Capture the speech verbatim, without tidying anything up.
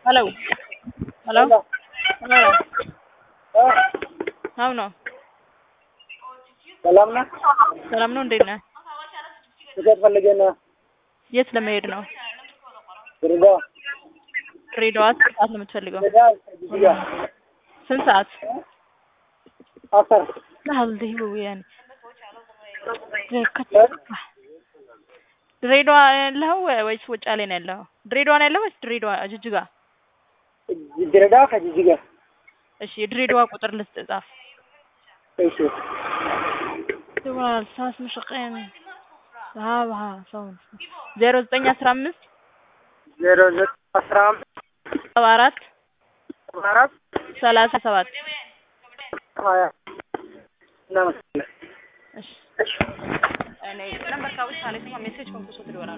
Hello. Hello. Hello. Hello. Ah, How no? ሰላም ነህ? ሰላም ነው እንዴት ነህ? ትኬት ፈልጌ ነው። የት ለመሄድ ነው? ድሬዳዋ ድሬዳዋ ስንት ሰዓት ነው የምትፈልገው? ድሬዳዋ ጅጅጋ ስንት ሰዓት? አስር ለሀልዲ ወያን ድሬዳዋ ያለው ወይስ ወጫሌ ነው ያለው? ድሬዳዋ ነው ያለው ወይስ ድሬዳዋ ጅጅጋ? ድሬዳዋ ከጅጅጋ። እሺ የድሬዳዋ ቁጥር ልስጥ ጻፍ። እሺ ተዋል ሳስ መሽቀን ሳባ ሰውን ዜሮ ዘጠኝ አስራ አምስት ዜሮ ዘጠኝ አስራ አምስት ሰባ አራት ሰባ አራት ሰላሳ ሰባት ሀያ እናመሰግናለን። እሺ እኔ ነምበር ካውስ ታለች ሜሴጅ ኮምፖስ ወጥቷል።